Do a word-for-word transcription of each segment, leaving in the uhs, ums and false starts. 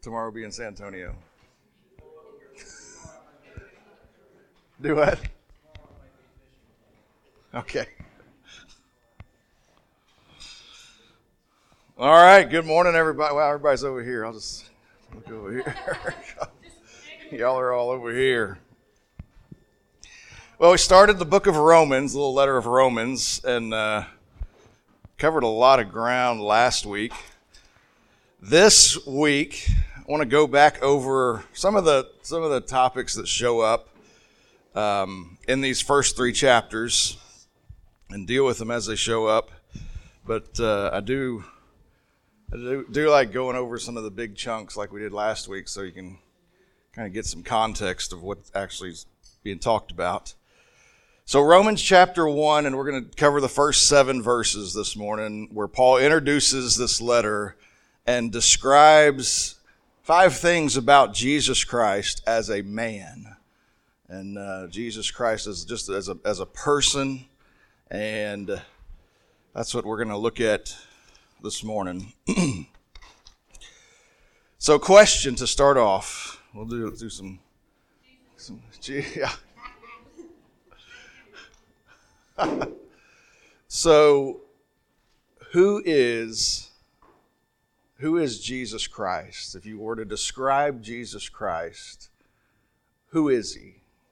tomorrow be in San Antonio? Do what? Okay. All right. Good morning, everybody. Wow, everybody's over here. I'll just look over here. Y'all are all over here. Well, we started the book of Romans, the little letter of Romans, and uh, covered a lot of ground last week. This week, I want to go back over some of the some of the topics that show up um, in these first three chapters and deal with them as they show up. But uh, I do. I do, do like going over some of the big chunks like we did last week so you can kind of get some context of what's actually being talked about. So Romans chapter one, and we're going to cover the first seven verses this morning, where Paul introduces this letter and describes five things about Jesus Christ as a man. And uh, Jesus Christ is just as a, as a person, and that's what we're going to look at this morning. So, question to start off. We'll do do some, some yeah. So, who is who is Jesus Christ? If you were to describe Jesus Christ, who is he?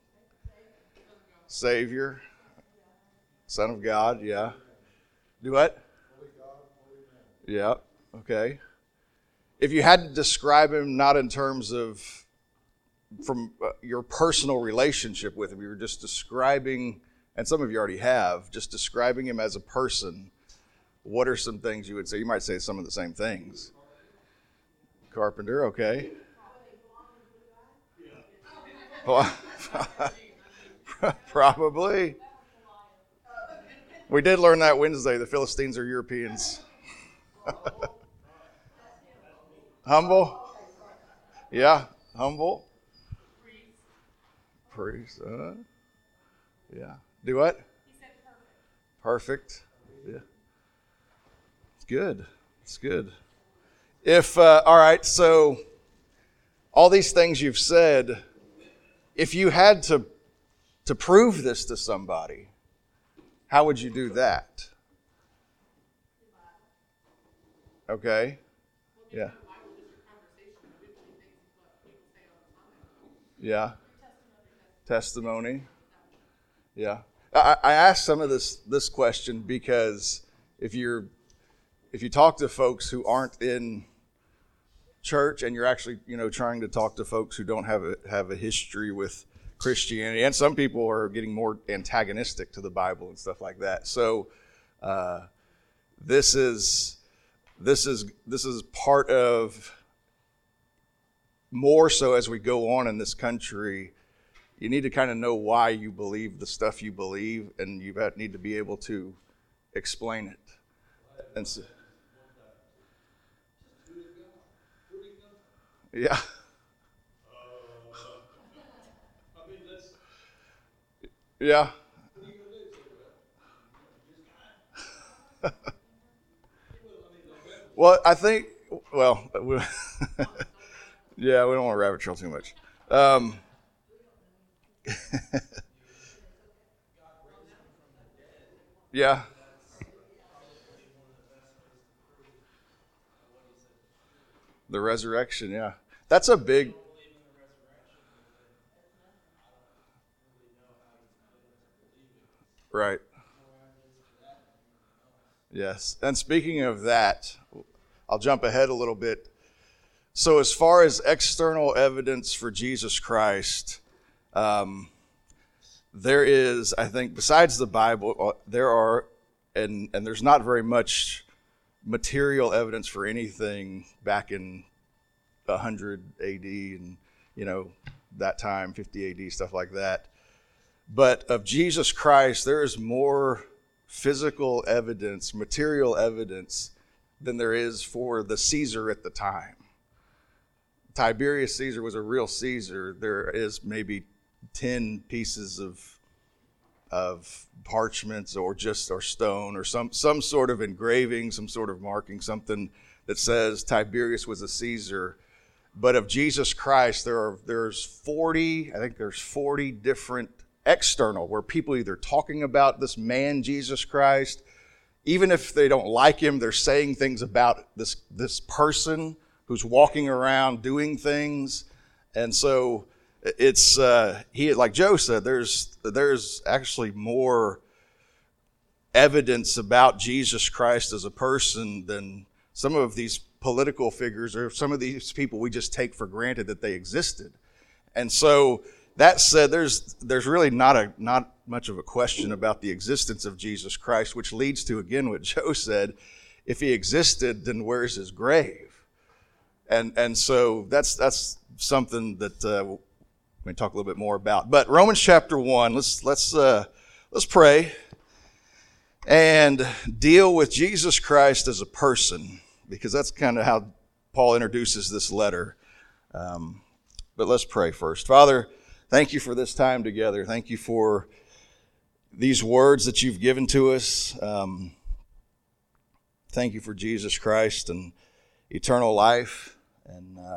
Savior, Son of God, yeah. Do what? Yeah, okay. If you had to describe him not in terms of from uh, your personal relationship with him, you were just describing, and some of you already have, just describing him as a person, what are some things you would say? You might say some of the same things. Carpenter, okay. Probably. We did learn that Wednesday. The Philistines are Europeans. Humble? Yeah, humble. Priest. Uh, yeah. Do what? He said perfect. Perfect. Yeah. It's good. It's good. If, uh, all right, so all these things you've said, if you had to to prove this to somebody, how would you do that? Okay. Yeah. Yeah. Testimony. Yeah. I, I asked some of this this question because if you're if you talk to folks who aren't in church and you're actually, you know, trying to talk to folks who don't have a have a history with Christianity, and some people are getting more antagonistic to the Bible and stuff like that. So uh, this is This is this is part of, more so as we go on in this country, you need to kind of know why you believe the stuff you believe, and you need to be able to explain it. And so, yeah. Yeah. Well, I think, well, we, yeah, we don't want to rabbit trail too much. Um, yeah. The resurrection, yeah. That's a big... Right. Yes. And speaking of that, I'll jump ahead a little bit. So as far as external evidence for Jesus Christ, um, there is, I think, besides the Bible, there are, and, and there's not very much material evidence for anything back in one hundred A D and, you know, that time, fifty A D, stuff like that. But of Jesus Christ, there is more physical evidence, material evidence, than there is for the Caesar at the time. Tiberius Caesar was a real Caesar. There is maybe ten pieces of of parchments or just or stone or some some sort of engraving, some sort of marking, something that says Tiberius was a Caesar. but of Jesus Christ, there are there's forty, I think there's forty different external, where people either talking about this man, Jesus Christ, even if they don't like him, they're saying things about this, this person who's walking around doing things. And so it's, uh, he, like Joe said, there's, there's actually more evidence about Jesus Christ as a person than some of these political figures or some of these people we just take for granted that they existed. And so that said, there's there's really not a not much of a question about the existence of Jesus Christ, which leads to, again, what Joe said. If he existed, then where's his grave? And and so that's that's something that uh, we may talk a little bit more about. But Romans chapter one, let's let's uh, let's pray and deal with Jesus Christ as a person, because that's kind of how Paul introduces this letter. Um, but let's pray first. Father, thank you for this time together. Thank you for these words that you've given to us. Um, thank you for Jesus Christ and eternal life and uh,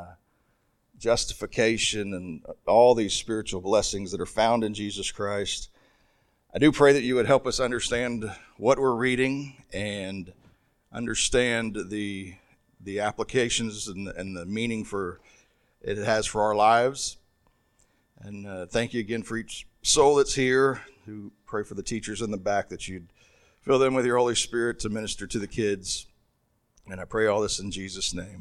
justification and all these spiritual blessings that are found in Jesus Christ. I do pray that you would help us understand what we're reading and understand the the applications and, and the meaning for it has for our lives. And uh, thank you again for each soul that's here. Who pray for the teachers in the back, that you'd fill them with your Holy Spirit to minister to the kids. And I pray all this in Jesus' name.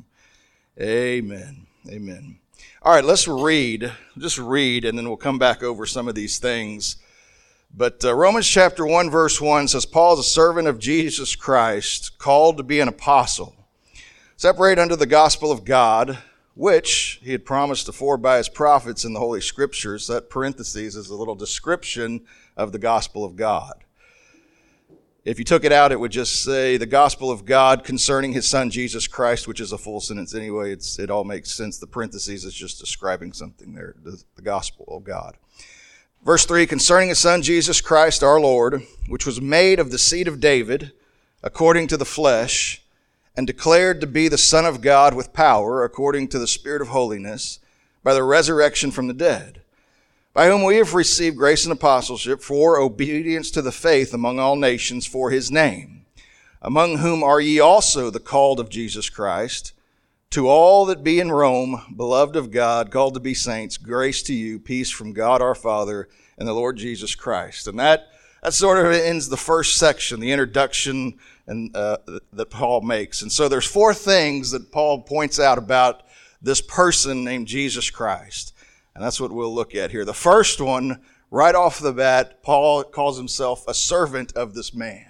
Amen. Amen. All right, let's read. Just read, and then we'll come back over some of these things. But uh, Romans chapter one, verse one says, Paul is a servant of Jesus Christ, called to be an apostle, separated unto the gospel of God, which he had promised afore by his prophets in the Holy Scriptures. That parentheses is a little description of the gospel of God. If you took it out, it would just say the gospel of God concerning his son Jesus Christ, which is a full sentence anyway. It's, it all makes sense. The parentheses is just describing something there, the, the gospel of God. Verse three, concerning his son Jesus Christ our Lord, which was made of the seed of David, according to the flesh, and declared to be the Son of God with power, according to the Spirit of holiness, by the resurrection from the dead, by whom we have received grace and apostleship for obedience to the faith among all nations for his name, among whom are ye also the called of Jesus Christ. To all that be in Rome, beloved of God, called to be saints, grace to you, peace from God our Father and the Lord Jesus Christ. And that, that sort of ends the first section, the introduction and uh, that Paul makes. And so there's four things that Paul points out about this person named Jesus Christ. And that's what we'll look at here. The first one, right off the bat, Paul calls himself a servant of this man.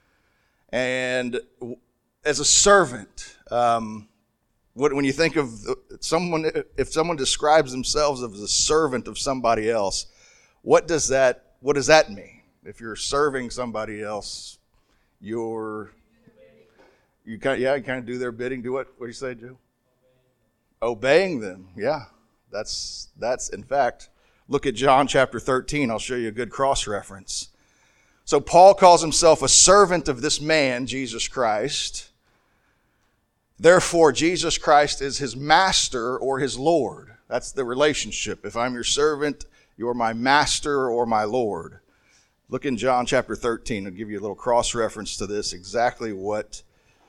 And as a servant, um, when you think of someone, if someone describes themselves as a servant of somebody else, what does that, what does that mean? If you're serving somebody else, you're, you kind of, yeah, you kind of do their bidding. Do what? What do you say, Joe? Obeying them. Yeah, that's, that's, in fact, look at John chapter thirteen. I'll show you a good cross-reference. So Paul calls himself a servant of this man, Jesus Christ. Therefore, Jesus Christ is his master or his Lord. That's the relationship. If I'm your servant, you're my master or my Lord. Look in John chapter thirteen. I'll give you a little cross-reference to this, exactly what,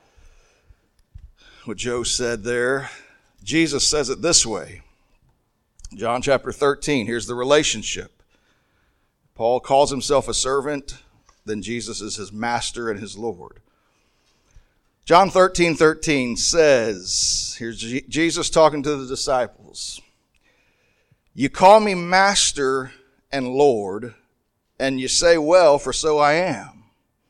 what Joe said there. Jesus says it this way. John chapter thirteen, here's the relationship. Paul calls himself a servant, then Jesus is his master and his Lord. John thirteen thirteen says, here's Jesus talking to the disciples. You call me master and Lord, and you say, well, for so I am.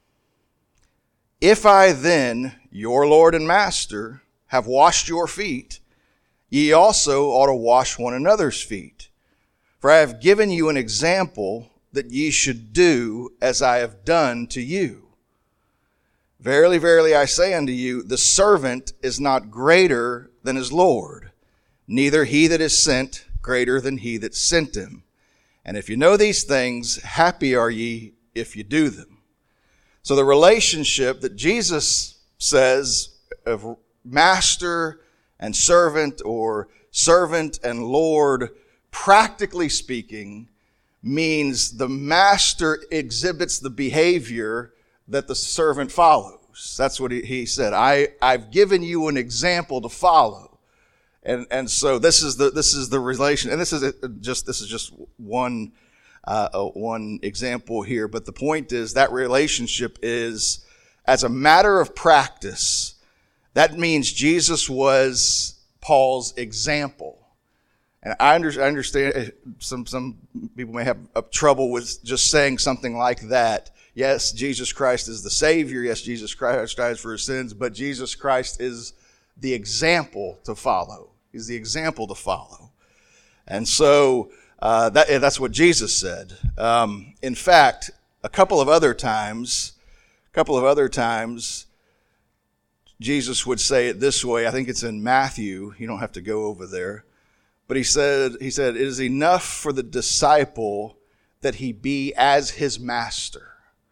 If I then, your Lord and master, have washed your feet, ye also ought to wash one another's feet. For I have given you an example that ye should do as I have done to you. Verily, verily, I say unto you, the servant is not greater than his Lord, neither he that is sent greater than he that sent him. And if you know these things, happy are ye if you do them. So the relationship that Jesus says of master and servant, or servant and Lord, practically speaking, means the master exhibits the behavior that the servant follows. That's what he, he said. I, I've given you an example to follow. And, and so this is the, this is the relation. And this is just, this is just one, uh, one example here. But the point is that relationship is, as a matter of practice, that means Jesus was Paul's example. And I understand some, some people may have trouble with just saying something like that. Yes, Jesus Christ is the Savior. Yes, Jesus Christ dies for his sins, but Jesus Christ is the example to follow. He's the example to follow. And so uh, that, that's what Jesus said. Um, in fact, a couple of other times, a couple of other times, Jesus would say it this way. I think it's in Matthew. You don't have to go over there. But he said, he said, it is enough for the disciple that he be as his master.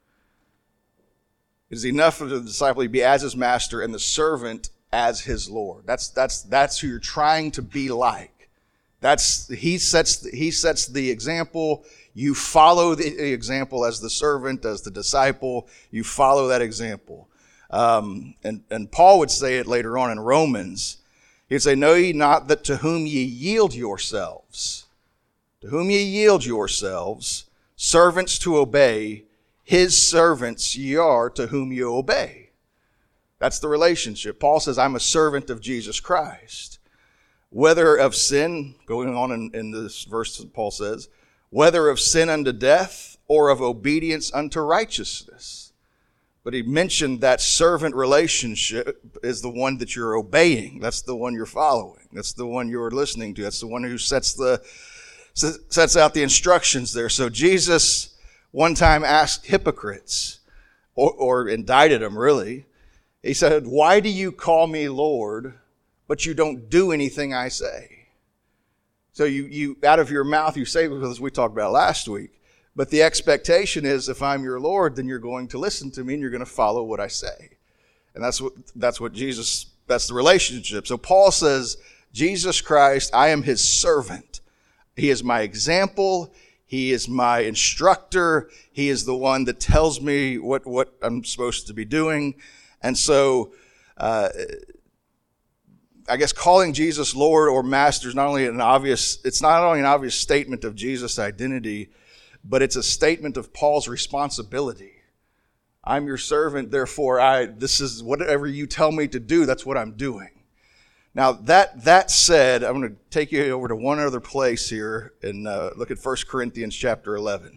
It is enough for the disciple to be as his master and the servant as his Lord. That's, that's, that's who you're trying to be like. That's, he sets, he sets the example. You follow the example as the servant, as the disciple. You follow that example. Um, and, and Paul would say it later on in Romans. He'd say, know ye not that to whom ye yield yourselves, to whom ye yield yourselves, servants to obey, his servants ye are to whom you obey. That's the relationship. Paul says, I'm a servant of Jesus Christ. Whether of sin, going on in, in this verse, Paul says, whether of sin unto death or of obedience unto righteousness. But he mentioned that servant relationship is the one that you're obeying. That's the one you're following. That's the one you're listening to. That's the one who sets the sets out the instructions there. So Jesus one time asked hypocrites, or, or indicted them really. He said, why do you call me Lord, but you don't do anything I say? So you, you out of your mouth you say, as we talked about last week, but the expectation is if I'm your Lord, then you're going to listen to me and you're going to follow what I say. And that's what, that's what Jesus, that's the relationship. So Paul says, Jesus Christ, I am his servant. He is my example. He is my instructor. He is the one that tells me what, what I'm supposed to be doing. And so, uh, I guess calling Jesus Lord or Master is not only an obvious, it's not only an obvious statement of Jesus' identity, but it's a statement of Paul's responsibility. I'm your servant, therefore I, this is whatever you tell me to do, that's what I'm doing. Now that, that said, I'm going to take you over to one other place here and uh, look at First Corinthians chapter eleven.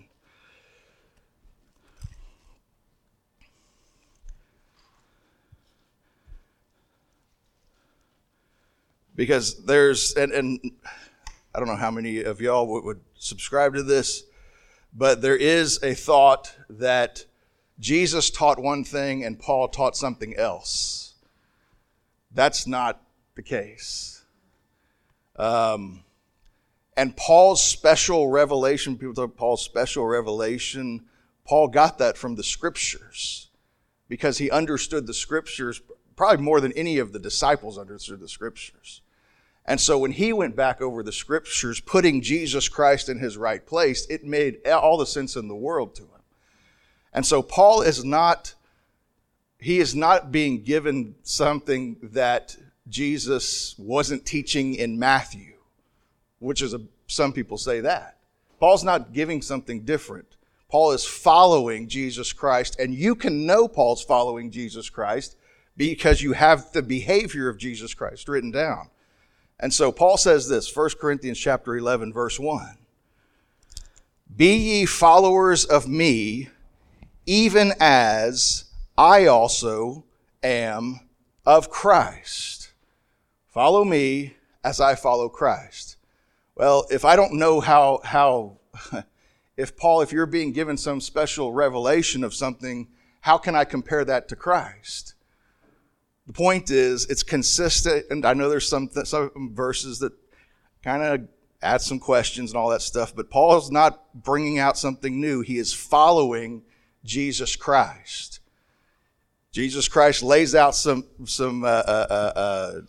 Because there's, and, and I don't know how many of y'all would, would subscribe to this, but there is a thought that Jesus taught one thing and Paul taught something else. That's not the case. Um, and Paul's special revelation, people talk Paul's special revelation, Paul got that from the scriptures because he understood the scriptures probably more than any of the disciples understood the scriptures. And so when he went back over the scriptures, putting Jesus Christ in his right place, it made all the sense in the world to him. And so Paul is not, he is not being given something that Jesus wasn't teaching in Matthew, which is a, some people say that. Paul's not giving something different. Paul is following Jesus Christ, and you can know Paul's following Jesus Christ because you have the behavior of Jesus Christ written down. And so Paul says this, First Corinthians chapter eleven, verse one. Be ye followers of me, even as I also am of Christ. Follow me as I follow Christ. Well, if I don't know how, how, if Paul, if you're being given some special revelation of something, how can I compare that to Christ? The point is, it's consistent, and I know there's some, some verses that kind of add some questions and all that stuff, but Paul's not bringing out something new. He is following Jesus Christ. Jesus Christ lays out some, some uh, uh, uh,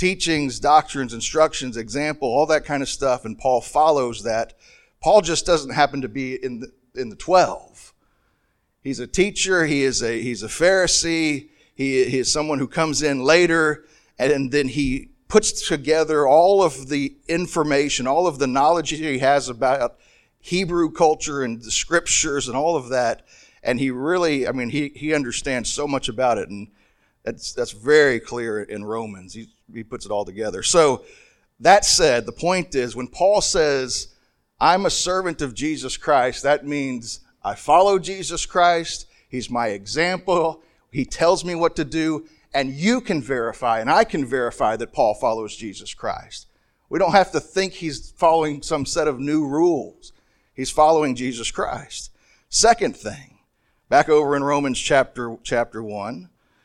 teachings, doctrines, instructions, example, all that kind of stuff, and Paul follows that. Paul just doesn't happen to be in the, in the twelve. He's a teacher. He is a, he's a Pharisee. He, he is someone who comes in later, and then he puts together all of the information, all of the knowledge he has about Hebrew culture and the scriptures and all of that. And he really, I mean, he, he understands so much about it. And that's, that's very clear in Romans. He, he puts it all together. So that said, the point is when Paul says, I'm a servant of Jesus Christ, that means I follow Jesus Christ. He's my example. He tells me what to do. And you can verify, and I can verify that Paul follows Jesus Christ. We don't have to think he's following some set of new rules. He's following Jesus Christ. Second thing, back over in Romans chapter, chapter one,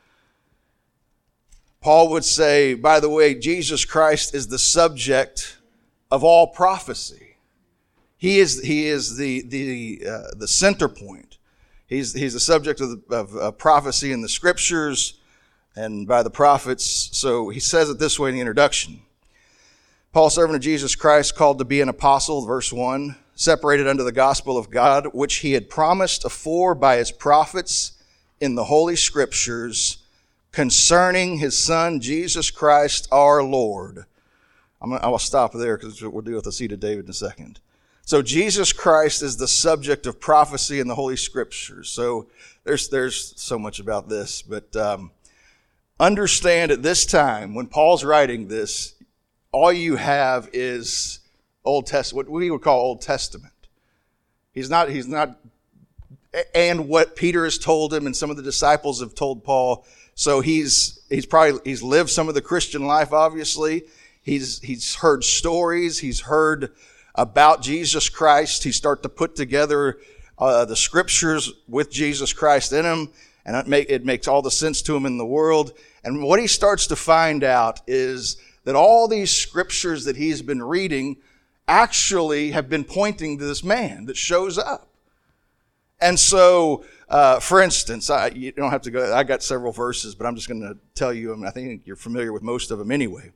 Paul would say, by the way, Jesus Christ is the subject of all prophecy. He is, he is the, the, uh, the center point. He's, he's the subject of, the, of uh, prophecy in the scriptures and by the prophets. So he says it this way in the introduction. Paul, servant of Jesus Christ, called to be an apostle, verse one, separated unto the gospel of God, which he had promised afore by his prophets in the holy scriptures concerning his son, Jesus Christ, our Lord. I'm gonna, I will stop there because we'll deal with the seed of David in a second. So Jesus Christ is the subject of prophecy in the holy scriptures. So there's, there's so much about this, but, um, understand at this time, when Paul's writing this, all you have is Old Testament, what we would call Old Testament. He's not, he's not, and what Peter has told him and some of the disciples have told Paul. So he's, he's probably, he's lived some of the Christian life, obviously. He's, he's heard stories. He's heard about Jesus Christ. He starts to put together uh, the scriptures with Jesus Christ in them. And it, make, it makes all the sense to him in the world. And what he starts to find out is that all these scriptures that he's been reading actually have been pointing to this man that shows up. And so, uh, for instance, I, you don't have to go, I got several verses, but I'm just going to tell you them. I think you're familiar with most of them anyway.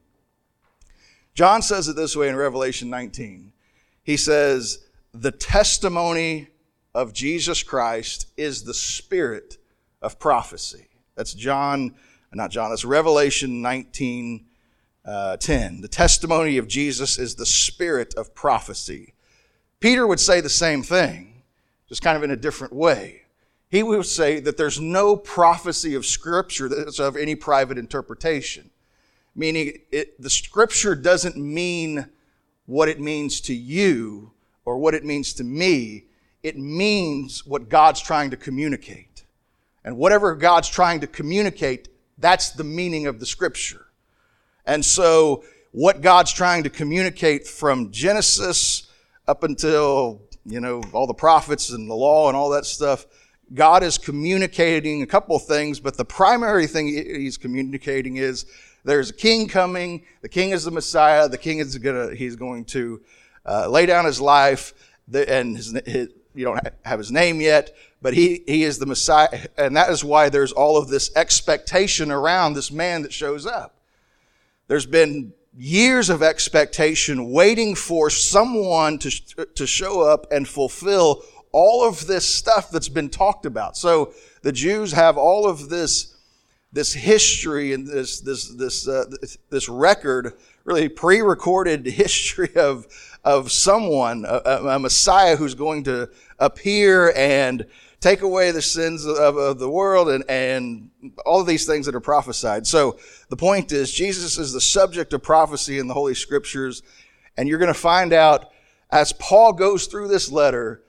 John says it this way in Revelation nineteen. He says, the testimony of Jesus Christ is the spirit of prophecy. That's John, not John, that's Revelation nineteen, uh, ten. The testimony of Jesus is the spirit of prophecy. Peter would say the same thing, just kind of in a different way. He would say that there's no prophecy of Scripture that's of any private interpretation. Meaning, it, the Scripture doesn't mean what it means to you or what it means to me. It means what God's trying to communicate. And whatever God's trying to communicate, that's the meaning of the Scripture. And so what God's trying to communicate from Genesis up until, you know, all the prophets and the law and all that stuff, God is communicating a couple of things, but the primary thing he's communicating is there's a king coming. The king is the Messiah. The king is gonna, he's going to uh, lay down his life, and his, his, you don't have his name yet, but he, he is the Messiah. And that is why there's all of this expectation around this man that shows up. There's been years of expectation waiting for someone to, to show up and fulfill all of this stuff that's been talked about. So the Jews have all of this, this history and this, this, this, uh, this record, really pre-recorded history of, of someone, a, a Messiah who's going to appear and take away the sins of, of the world and, and all of these things that are prophesied. So the point is, Jesus is the subject of prophecy in the Holy Scriptures, and you're going to find out as Paul goes through this letter,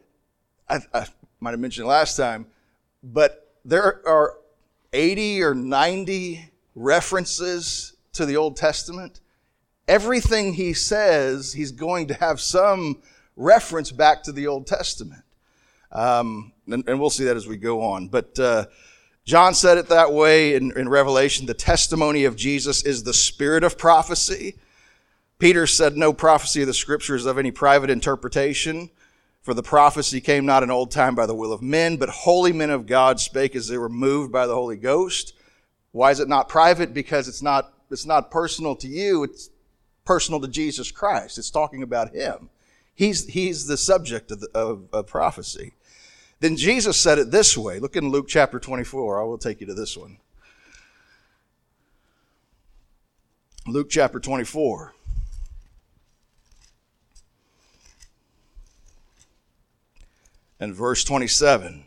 I, I might have mentioned last time, but there are eighty or ninety references to the Old Testament. Everything he says, he's going to have some reference back to the Old Testament. Um, and, and we'll see that as we go on. But uh, John said it that way in, in Revelation. The testimony of Jesus is the spirit of prophecy. Peter said no prophecy of the Scriptures of any private interpretation. For the prophecy came not in old time by the will of men, but holy men of God spake as they were moved by the Holy Ghost. Why is it not private? Because it's not it's not personal to you, it's personal to Jesus Christ. It's talking about him. He's, he's the subject of, the, of, of prophecy. Then Jesus said it this way. Look in Luke chapter twenty-four. I will take you to this one. Luke chapter twenty-four. And verse twenty-seven.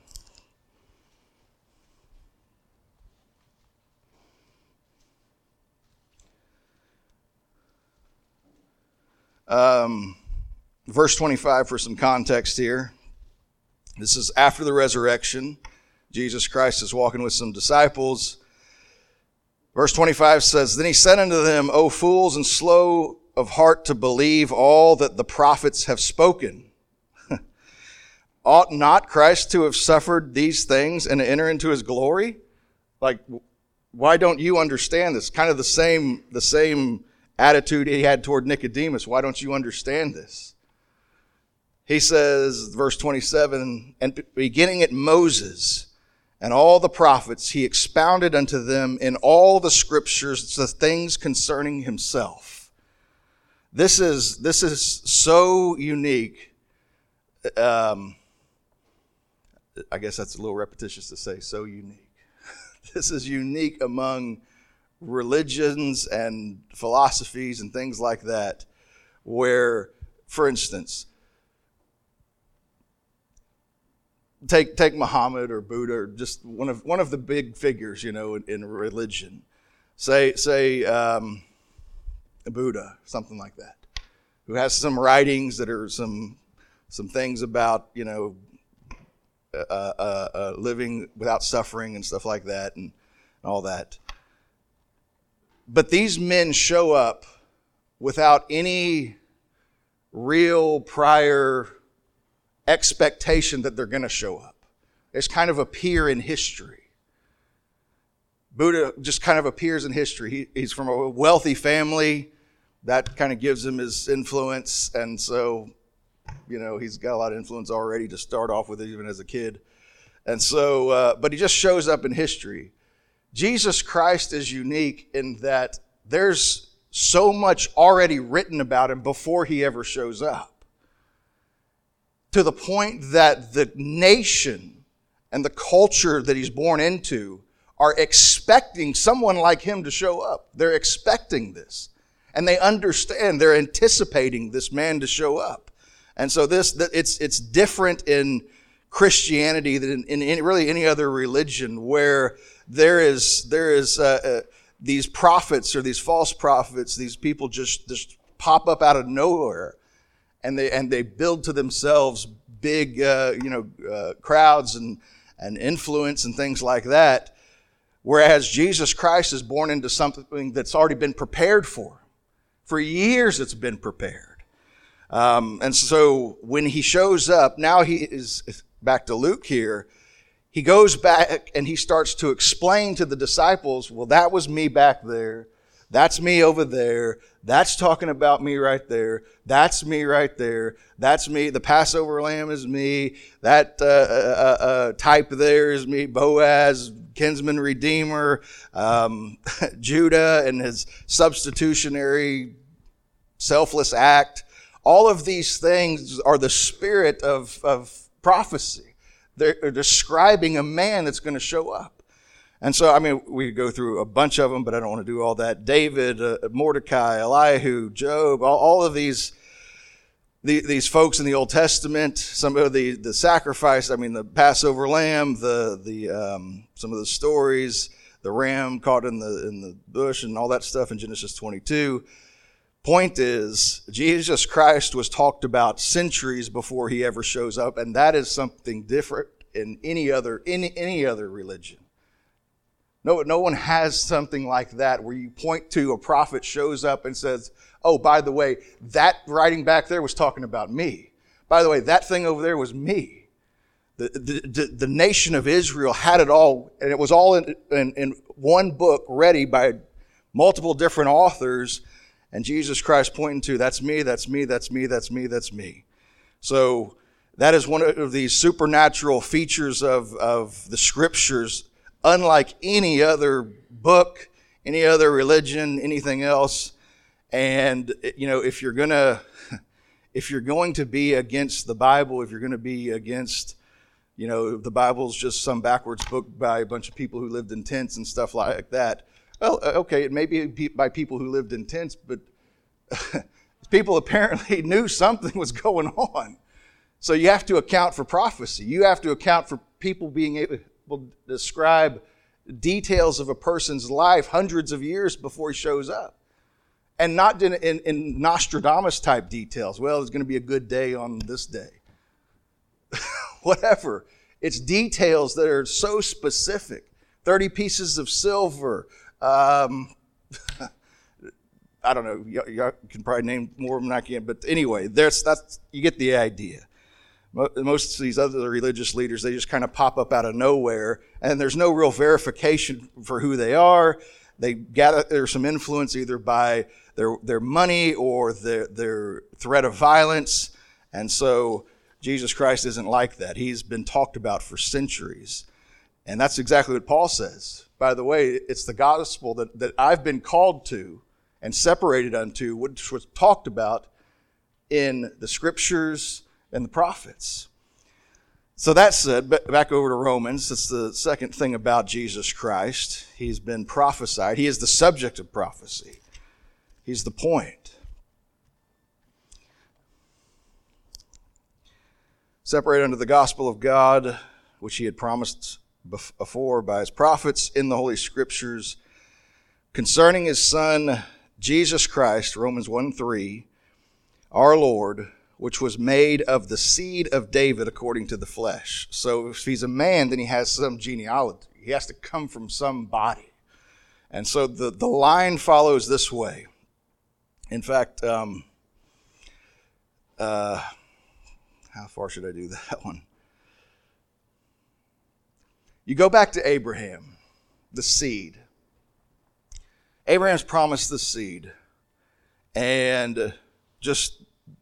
Um, verse twenty-five for some context here. This is after the resurrection. Jesus Christ is walking with some disciples. Verse twenty-five says, "Then he said unto them, O fools and slow of heart to believe all that the prophets have spoken. Ought not Christ to have suffered these things and to enter into his glory?" Like, why don't you understand this? Kind of the same, the same attitude he had toward Nicodemus. Why don't you understand this? He says, verse twenty-seven, "And beginning at Moses and all the prophets, he expounded unto them in all the scriptures the things concerning himself." This is, this is so unique. Um, I guess that's a little repetitious to say, so unique. This is unique among religions and philosophies and things like that, where, for instance, take take Muhammad or Buddha, or just one of one of the big figures, you know, in, in religion. Say say um, Buddha, something like that, who has some writings that are some some things about, you know, uh, uh, uh, living without suffering and stuff like that, and, and all that. But these men show up without any real prior expectation that they're going to show up. It's kind of appear in history. Buddha just kind of appears in history. He, he's from a wealthy family. That kind of gives him his influence. And so, you know, he's got a lot of influence already to start off with, even as a kid. And so, uh, but he just shows up in history. Jesus Christ is unique in that there's so much already written about him before he ever shows up, to the point that the nation and the culture that he's born into are expecting someone like him to show up. They're expecting this. And they understand, they're anticipating this man to show up. And so this, it's it's different in Christianity than in, in any, really any other religion, where there is there is uh, uh, these prophets or these false prophets, these people just, just pop up out of nowhere. And they and they build to themselves big, uh, you know, uh, crowds and and influence and things like that. Whereas Jesus Christ is born into something that's already been prepared for. For years, it's been prepared. Um, and so when he shows up, now he is back to Luke here. He goes back and he starts to explain to the disciples, well, that was me back there. That's me over there. That's talking about me right there. That's me right there. That's me. The Passover lamb is me. That uh, uh, uh, type there is me. Boaz, kinsman redeemer. Um, Judah and his substitutionary selfless act. All of these things are the spirit of, of prophecy. They're describing a man that's going to show up. And so, I mean, we could go through a bunch of them, but I don't want to do all that. David, uh, Mordecai, Elihu, Job, all, all of these, the, these folks in the Old Testament, some of the, the sacrifice, I mean, the Passover lamb, the, the, um, some of the stories, the ram caught in the, in the bush and all that stuff in Genesis twenty-two. Point is, Jesus Christ was talked about centuries before he ever shows up, and that is something different in any other, in any other religion. No, no one has something like that where you point to a prophet shows up and says, oh, by the way, that writing back there was talking about me. By the way, that thing over there was me. The, the, the, the nation of Israel had it all, and it was all in, in, in one book ready by multiple different authors, and Jesus Christ pointing to, that's me, that's me, that's me, that's me, that's me. So that is one of these supernatural features of, of the scriptures, unlike any other book, any other religion, anything else. And, you know, if you're going to, if you're going to be against the Bible, if you're going to be against, you know, the Bible's just some backwards book by a bunch of people who lived in tents and stuff like that. Well, okay, it may be by people who lived in tents, but people apparently knew something was going on. So you have to account for prophecy. You have to account for people being able to describe details of a person's life hundreds of years before he shows up. And not in, in, in Nostradamus type details. Well, it's going to be a good day on this day. Whatever. It's details that are so specific. thirty pieces of silver. Um, I don't know. You, you can probably name more than I can. But anyway, there's, that's, you get the idea. Most of these other religious leaders, they just kind of pop up out of nowhere. And there's no real verification for who they are. They gather some influence either by their their money or their, their threat of violence. And so Jesus Christ isn't like that. He's been talked about for centuries. And that's exactly what Paul says. By the way, it's the gospel that, that I've been called to and separated unto, which was talked about in the scriptures and the prophets. So that said, back over to Romans, that's the second thing about Jesus Christ. He's been prophesied. He is the subject of prophecy. He's the point. Separated unto the gospel of God, which he had promised before by his prophets in the Holy Scriptures, concerning his Son, Jesus Christ, Romans one three, our Lord, which was made of the seed of David according to the flesh. So if he's a man, then he has some genealogy. He has to come from some body. And so the, the line follows this way. In fact, um, uh, how far should I do that one? You go back to Abraham, the seed. Abraham's promised the seed. And just,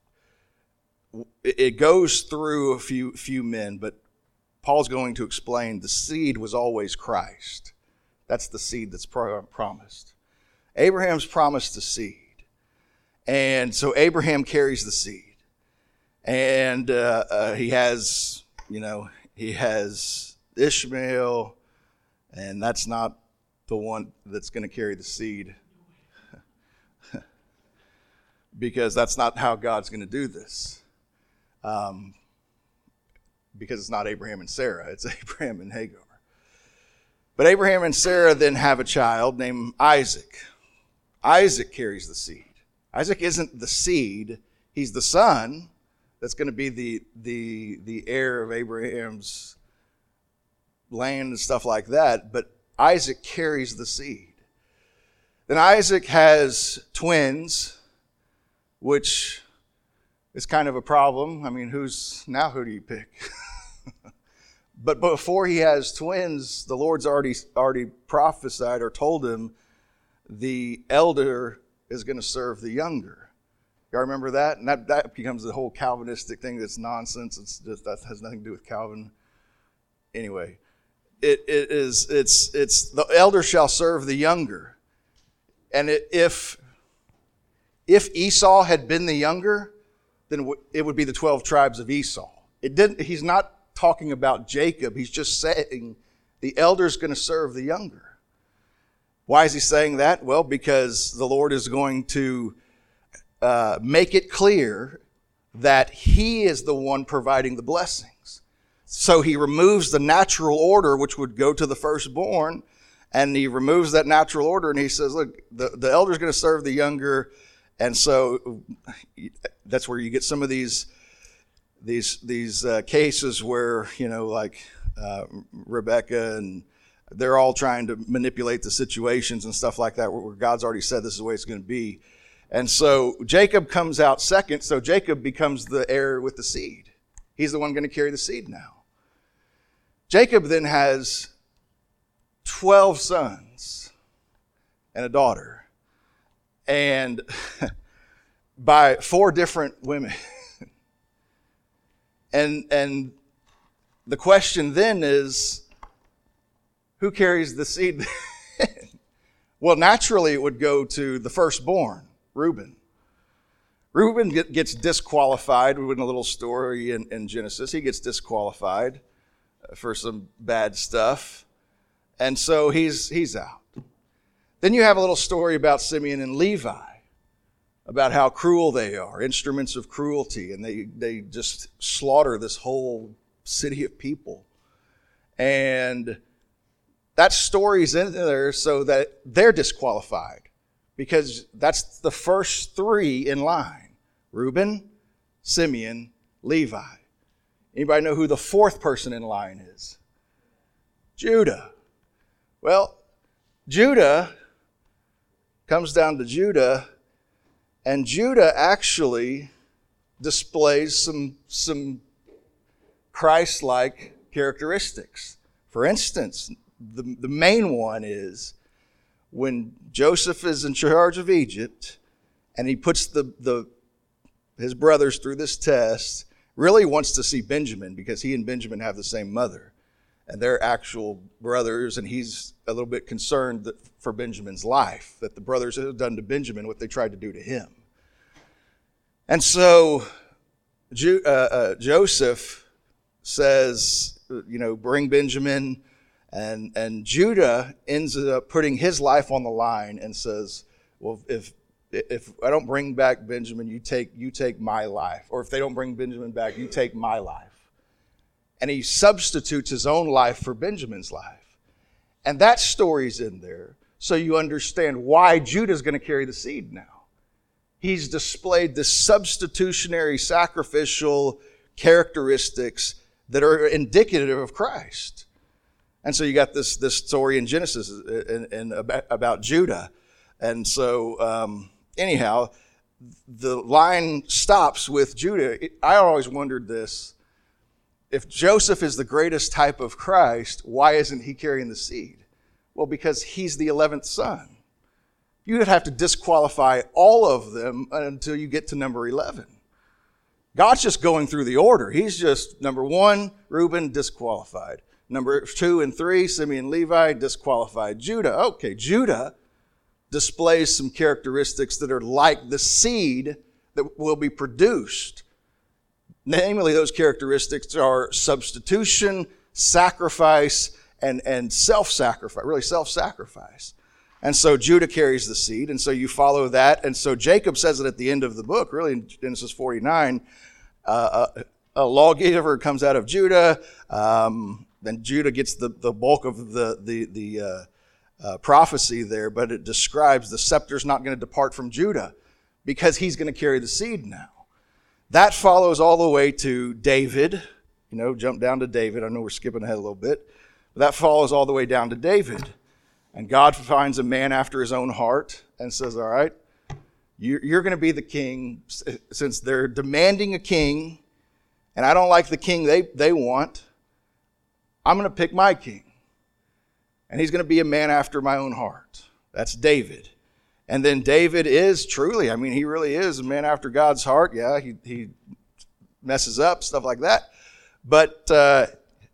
it goes through a few, few men, but Paul's going to explain the seed was always Christ. That's the seed that's promised. Abraham's promised the seed. And so Abraham carries the seed. And uh, uh, he has, you know, he has Ishmael, and that's not the one that's going to carry the seed. Because that's not how God's going to do this. Um, because it's not Abraham and Sarah, it's Abraham and Hagar. But Abraham and Sarah then have a child named Isaac. Isaac carries the seed. Isaac isn't the seed, he's the son that's going to be the, the, the heir of Abraham's land and stuff like that, but Isaac carries the seed. Then Isaac has twins, which is kind of a problem. I mean, who's now who do you pick? But before he has twins, the Lord's already already prophesied or told him the elder is going to serve the younger. Y'all remember that? And that, that becomes the whole Calvinistic thing that's nonsense. It's just, that has nothing to do with Calvin. Anyway, it, it is, it's, it's the elder shall serve the younger. And it, if, if Esau had been the younger, then it would be the twelve tribes of Esau. It didn't, he's not talking about Jacob. He's just saying the elder's going to serve the younger. Why is he saying that? Well, because the Lord is going to uh, make it clear that he is the one providing the blessings. So he removes the natural order, which would go to the firstborn, and he removes that natural order, and he says, look, the, the elder's going to serve the younger. And so that's where you get some of these these these uh, cases where, you know, like uh, Rebecca, and they're all trying to manipulate the situations and stuff like that, where God's already said this is the way it's going to be. And so Jacob comes out second, so Jacob becomes the heir with the seed. He's the one going to carry the seed now. Jacob then has twelve sons and a daughter, and by four different women. And and the question then is, who carries the seed? Well, naturally, it would go to the firstborn, Reuben. Reuben get, gets disqualified. We went in a little story in, in Genesis. He gets disqualified for some bad stuff. And so he's he's out. Then you have a little story about Simeon and Levi, about how cruel they are, instruments of cruelty, and they, they just slaughter this whole city of people. And that story's in there so that they're disqualified, because that's the first three in line: Reuben, Simeon, Levi. Anybody know who the fourth person in line is? Judah. Well, Judah comes down to Judah, and Judah actually displays some, some Christ-like characteristics. For instance, the, the main one is when Joseph is in charge of Egypt and he puts the, the his brothers through this test, really wants to see Benjamin because he and Benjamin have the same mother. And they're actual brothers, and he's a little bit concerned that for Benjamin's life, that the brothers have done to Benjamin what they tried to do to him. And so Ju- uh, uh, Joseph says, you know, bring Benjamin, and, and Judah ends up putting his life on the line and says, well, if if I don't bring back Benjamin, you take you take my life. Or if they don't bring Benjamin back, you take my life. And he substitutes his own life for Benjamin's life. And that story's in there, so you understand why Judah's going to carry the seed now. He's displayed this substitutionary, sacrificial characteristics that are indicative of Christ. And so you got this, this story in Genesis in, in about, about Judah. And so, um, anyhow, the line stops with Judah. I always wondered this. If Joseph is the greatest type of Christ, why isn't he carrying the seed? Well, because he's the eleventh son. You would have to disqualify all of them until you get to number eleven. God's just going through the order. He's just, number one, Reuben, disqualified. Number two and three, Simeon, Levi, disqualified. Judah, okay, Judah displays some characteristics that are like the seed that will be produced. Namely, those characteristics are substitution, sacrifice, and, and self-sacrifice, really self-sacrifice. And so Judah carries the seed, and so you follow that. And so Jacob says it at the end of the book, really in Genesis forty-nine, uh, a, a lawgiver comes out of Judah, um, then Judah gets the, the bulk of the, the, the uh, uh, prophecy there, but it describes the scepter's not going to depart from Judah because he's going to carry the seed now. That follows all the way to David. You know, jump down to David. I know we're skipping ahead a little bit. But that follows all the way down to David. And God finds a man after his own heart and says, all right, you're going to be the king. Since they're demanding a king, and I don't like the king they, they want, I'm going to pick my king. And he's going to be a man after my own heart. That's David. And then David is truly, I mean, he really is a man after God's heart. Yeah, he, he messes up, stuff like that. But uh,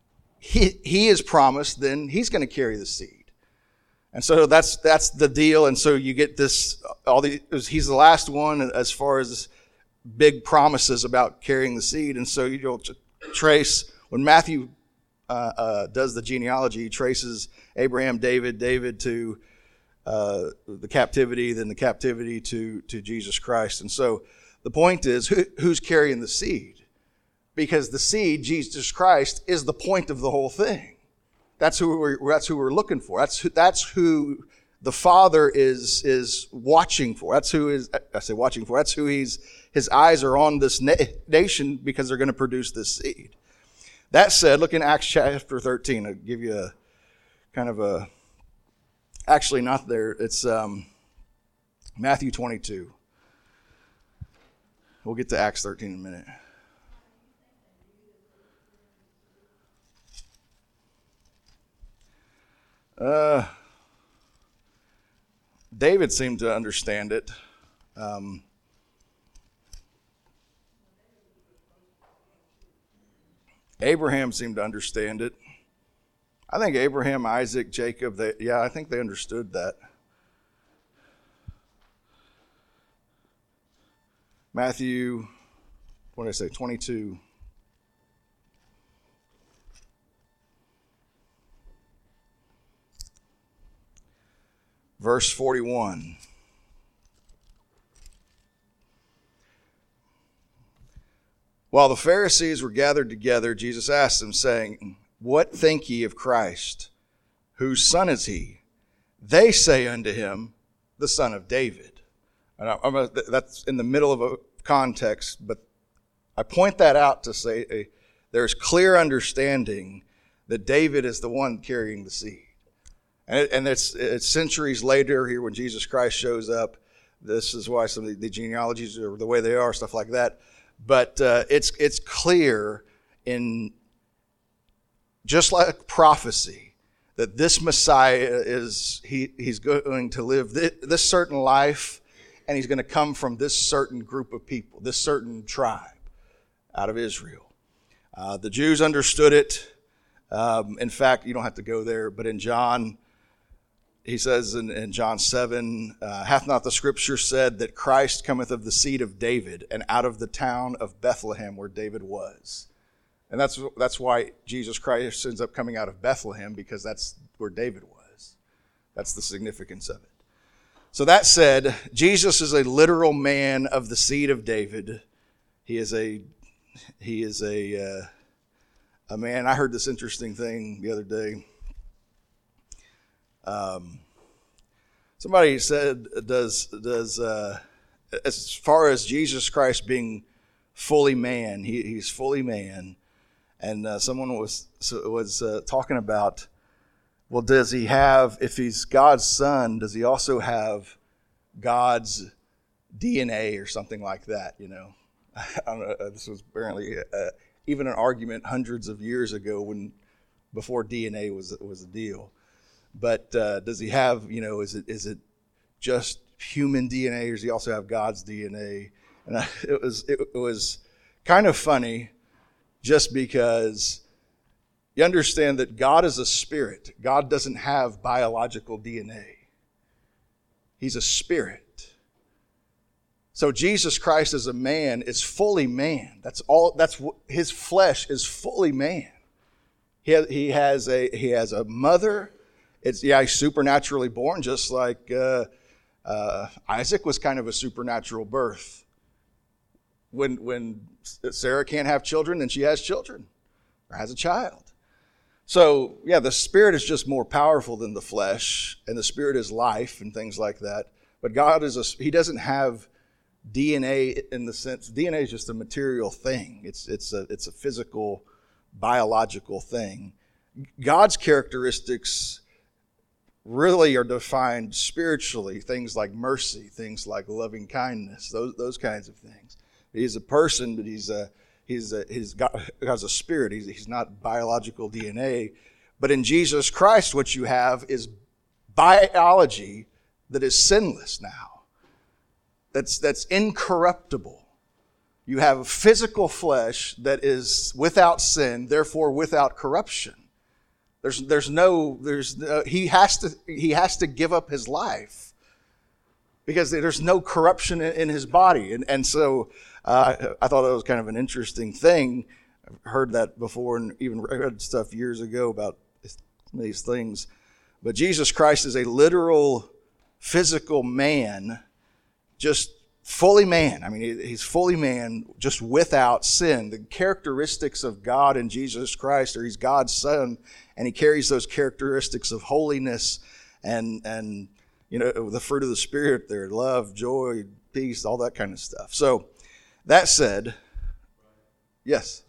he he is promised, then he's going to carry the seed. And so that's that's the deal. And so you get this, all the he's the last one as far as big promises about carrying the seed. And so you'll trace, when Matthew uh, uh, does the genealogy, he traces Abraham, David, David to Uh, the captivity, then the captivity to, to Jesus Christ. And so the point is, who, who's carrying the seed? Because the seed, Jesus Christ, is the point of the whole thing. That's who we're, that's who we're looking for. That's who, that's who the Father is, is watching for. That's who is, I say watching for, that's who he's, his eyes are on this na- nation because they're going to produce this seed. That said, look in Acts chapter thirteen. I'll give you a kind of a, Actually, not there. It's um, Matthew twenty-two. We'll get to Acts thirteen in a minute. Uh, David seemed to understand it. Um, Abraham seemed to understand it. I think Abraham, Isaac, Jacob, they, yeah, I think they understood that. Matthew, what did I say, twenty-two. Verse forty-one. While the Pharisees were gathered together, Jesus asked them, saying, "What think ye of Christ? Whose son is he?" They say unto him, "The son of David." And I'm a, that's in the middle of a context, but I point that out to say a, there's clear understanding that David is the one carrying the seed. And, it, and it's, it's centuries later here when Jesus Christ shows up. This is why some of the, the genealogies are the way they are, stuff like that. But uh, it's it's clear in, just like prophecy, that this Messiah is, he he's going to live this, this certain life, and he's going to come from this certain group of people, this certain tribe out of Israel. Uh, the Jews understood it. Um, in fact, you don't have to go there, but in John, he says in, in John seven, uh, hath not the scripture said that Christ cometh of the seed of David and out of the town of Bethlehem where David was? And that's that's why Jesus Christ ends up coming out of Bethlehem, because that's where David was. That's the significance of it. So that said, Jesus is a literal man of the seed of David. He is a he is a uh, a man. I heard this interesting thing the other day. Um, somebody said, "Does does uh, as far as Jesus Christ being fully man, he, he's fully man." And uh, someone was was uh, talking about, well, does he have, if he's God's son, does he also have God's D N A or something like that? You know, I don't know. This was apparently uh, even an argument hundreds of years ago, when before D N A was was a deal. But uh, does he have, you know, is it is it just human D N A, or does he also have God's D N A? And I, it was it, it was kind of funny, just because you understand that God is a spirit. God doesn't have biological D N A. He's a spirit. So Jesus Christ as a man is fully man. That's all. That's his flesh is fully man. He has, he has a he has a mother. It's yeah, he's supernaturally born, just like uh, uh, Isaac was kind of a supernatural birth. When when Sarah can't have children, then she has children, or has a child. So yeah, the spirit is just more powerful than the flesh, and the spirit is life and things like that. But God is a he doesn't have D N A in the sense D N A is just a material thing. It's it's a it's a physical, biological thing. God's characteristics really are defined spiritually, things like mercy, things like loving kindness, those those kinds of things. He's a person, but he's a he's a he's got God's a spirit. He's he's not biological D N A. But in Jesus Christ, what you have is biology that is sinless now. That's that's incorruptible. You have physical flesh that is without sin, therefore without corruption. There's there's no there's no, he has to he has to give up his life because there's no corruption in, in his body, and and so uh, I thought that was kind of an interesting thing. I've heard that before, and even read stuff years ago about some of these things. But Jesus Christ is a literal physical man, just fully man. I mean, he's fully man, just without sin. The characteristics of God in Jesus Christ are he's God's son, and he carries those characteristics of holiness and, and you know, the fruit of the Spirit there, love, joy, peace, all that kind of stuff. So, that said, yes?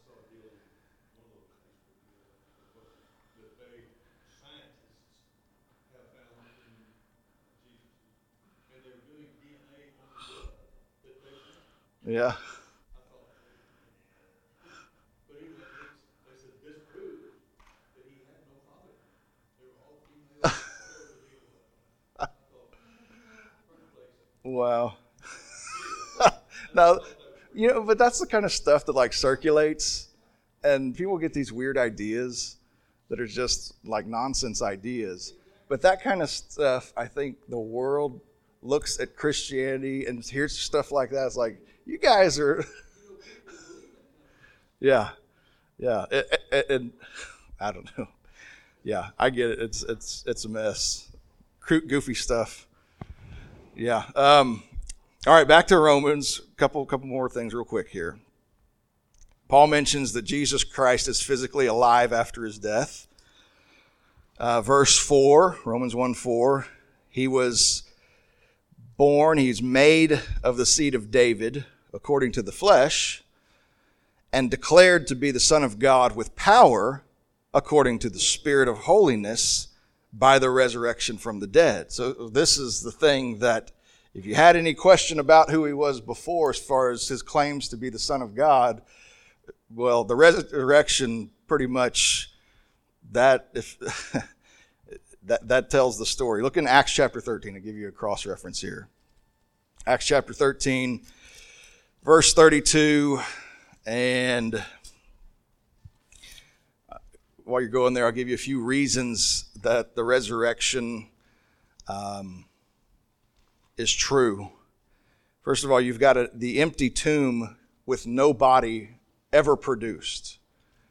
Yeah. Wow. Now, you know, but that's the kind of stuff that like circulates, and people get these weird ideas that are just like nonsense ideas. But that kind of stuff, I think the world looks at Christianity and hears stuff like that. It's like, You guys are, yeah, yeah. It, it, it, I don't know. Yeah, I get it. It's it's it's a mess. Goofy stuff. Yeah. Um, all right, back to Romans. Couple couple more things real quick here. Paul mentions that Jesus Christ is physically alive after his death. Uh, verse four, Romans one four, he was born, he's made of the seed of David, according to the flesh, and declared to be the Son of God with power, according to the Spirit of holiness, by the resurrection from the dead. So this is the thing that, if you had any question about who he was before, as far as his claims to be the Son of God, well, the resurrection pretty much, that if that that tells the story. Look in Acts chapter thirteen. I'll give you a cross-reference here. Acts chapter thirteen, verse thirty-two, and while you're going there, I'll give you a few reasons that the resurrection um, is true. First of all, you've got a, the empty tomb with no body ever produced.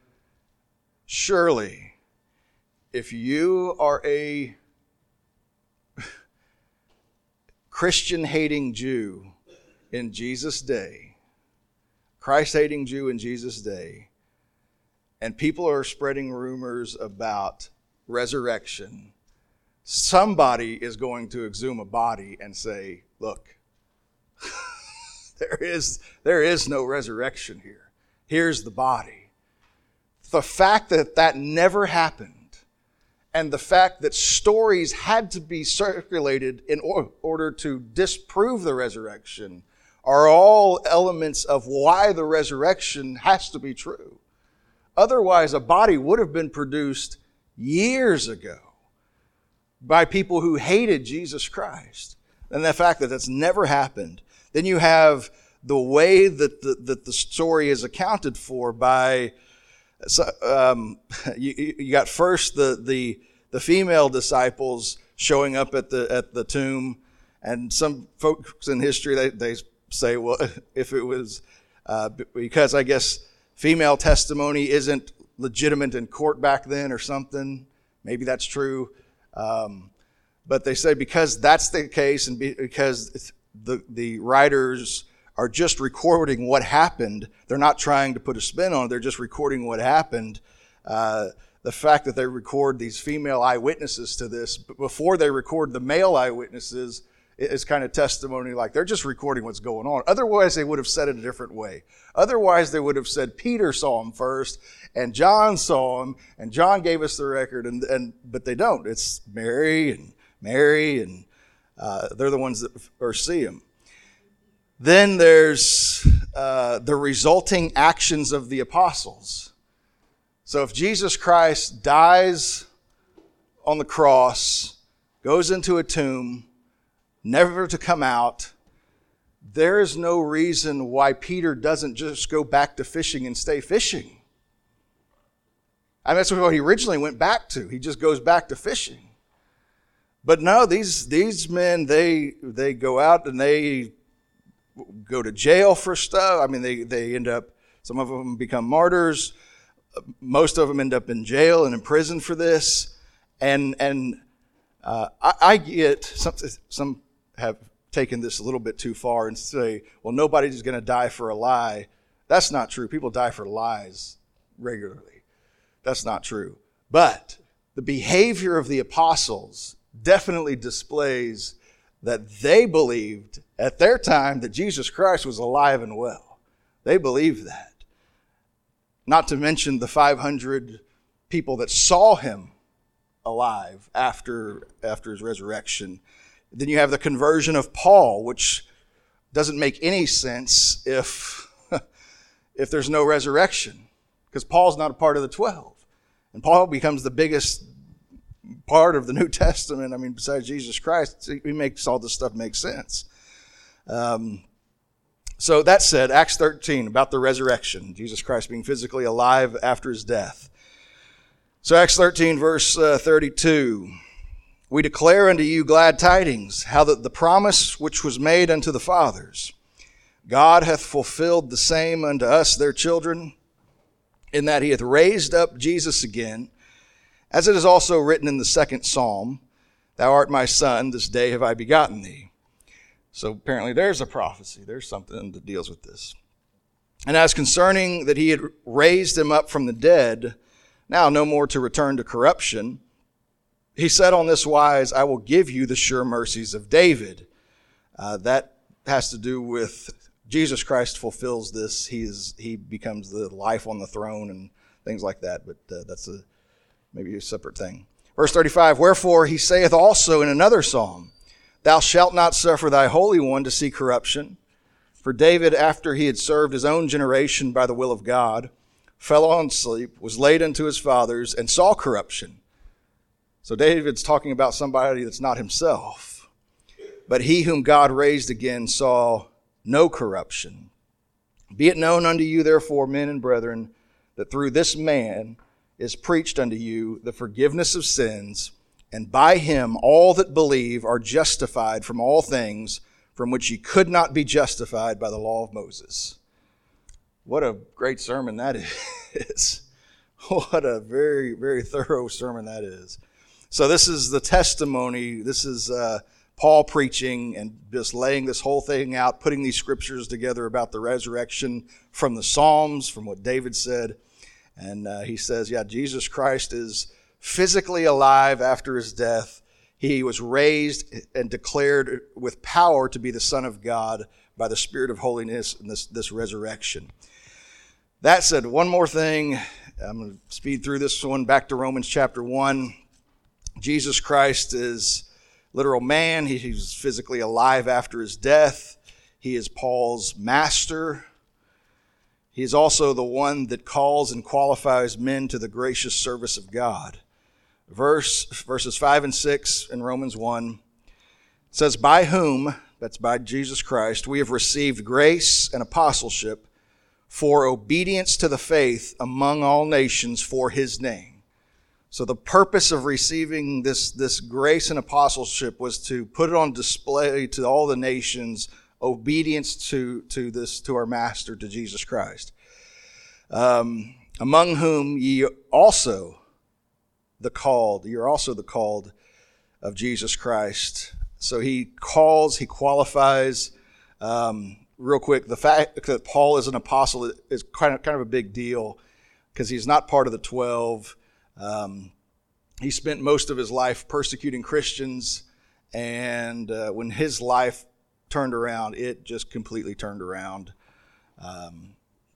Surely, if you are a Christian-hating Jew in Jesus' day, Christ-hating Jew in Jesus' day, and people are spreading rumors about resurrection, somebody is going to exhume a body and say, look, there is, there is no resurrection here. Here's the body. The fact that that never happened, and the fact that stories had to be circulated in order to disprove the resurrection, are all elements of why the resurrection has to be true. Otherwise, a body would have been produced years ago by people who hated Jesus Christ. And the fact that that's never happened. Then you have the way that the, that the story is accounted for by, um, you, you got first the, the the female disciples showing up at the at the tomb, and some folks in history they, they say, well, if it was uh, because I guess female testimony isn't legitimate in court back then or something. Maybe that's true, um, but they say because that's the case, and because the the writers are just recording what happened. They're not trying to put a spin on it. They're just recording what happened. Uh, the fact that they record these female eyewitnesses to this before they record the male eyewitnesses is kind of testimony, like they're just recording what's going on. Otherwise, they would have said it a different way. Otherwise, they would have said Peter saw him first, and John saw him, and John gave us the record, and, and but they don't. It's Mary and Mary, and uh, they're the ones that or see him. Then there's uh, the resulting actions of the apostles. So if Jesus Christ dies on the cross, goes into a tomb, never to come out, there is no reason why Peter doesn't just go back to fishing and stay fishing. I mean, that's what he originally went back to. He just goes back to fishing. But no, these these men, they they go out and they go to jail for stuff. I mean, they, they end up, some of them become martyrs. Most of them end up in jail and in prison for this. And and uh, I, I get, some, some have taken this a little bit too far and say, well, nobody's going to die for a lie. That's not true. People die for lies regularly. That's not true. But the behavior of the apostles definitely displays that they believed at their time that Jesus Christ was alive and well. They believed that. Not to mention the five hundred people that saw him alive after, after his resurrection. Then you have the conversion of Paul, which doesn't make any sense if, if there's no resurrection, because Paul's not a part of the twelve. And Paul becomes the biggest part of the New Testament. I mean, besides Jesus Christ, he makes all this stuff make sense. Um, so that said, Acts thirteen, about the resurrection, Jesus Christ being physically alive after his death. So Acts thirteen, verse uh, thirty-two, we declare unto you glad tidings, how that the promise which was made unto the fathers, God hath fulfilled the same unto us, their children, in that he hath raised up Jesus again, as it is also written in the second psalm, Thou art my son, this day have I begotten thee. So apparently there's a prophecy. There's something that deals with this. And as concerning that he had raised him up from the dead, now no more to return to corruption, he said on this wise, I will give you the sure mercies of David. Uh, that has to do with Jesus Christ fulfills this. He is he becomes the life on the throne and things like that. But uh, that's a maybe a separate thing. Verse thirty-five, Wherefore he saith also in another psalm, Thou shalt not suffer thy Holy One to see corruption. For David, after he had served his own generation by the will of God, fell on sleep, was laid unto his fathers, and saw corruption. So David's talking about somebody that's not himself. But he whom God raised again saw no corruption. Be it known unto you, therefore, men and brethren, that through this man is preached unto you the forgiveness of sins, and by him all that believe are justified from all things from which ye could not be justified by the law of Moses. What a great sermon that is. What a very, very thorough sermon that is. So this is the testimony. This is uh, Paul preaching and just laying this whole thing out, putting these scriptures together about the resurrection from the Psalms, from what David said. And uh, he says, yeah, Jesus Christ is physically alive after his death. He was raised and declared with power to be the Son of God by the Spirit of holiness in this, this resurrection. That said, one more thing. I'm going to speed through this one back to Romans chapter one. Jesus Christ is literal man. He, he's physically alive after his death. He is Paul's master. He is also the one that calls and qualifies men to the gracious service of God. Verse, verses five and six in Romans one says, By whom, that's by Jesus Christ, we have received grace and apostleship for obedience to the faith among all nations for his name. So the purpose of receiving this, this grace and apostleship was to put it on display to all the nations, obedience to, to this, to our master, to Jesus Christ. Um, among whom ye also the called, you're also the called of Jesus Christ. So he calls, he qualifies. Um, real quick, the fact that Paul is an apostle is kind of, kind of a big deal because he's not part of the twelve. Um, he spent most of his life persecuting Christians, and uh, when his life turned around, it just completely turned around. Um,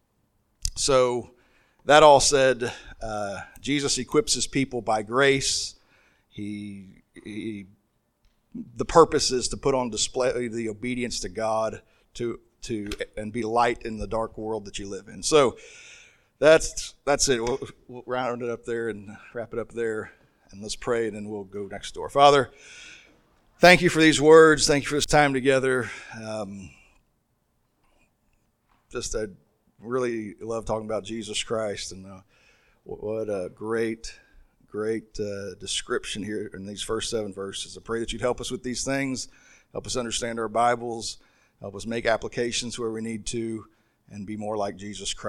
so that all said, uh, Jesus equips his people by grace. He, he, the purpose is to put on display the obedience to God to to and be light in the dark world that you live in. So that's that's it. We'll, we'll round it up there and wrap it up there, and let's pray, and then we'll go next door. Father, thank you for these words. Thank you for this time together. Um, just I really love talking about Jesus Christ, and uh, what a great, great uh, description here in these first seven verses. I pray that you'd help us with these things, help us understand our Bibles, help us make applications where we need to, and be more like Jesus Christ.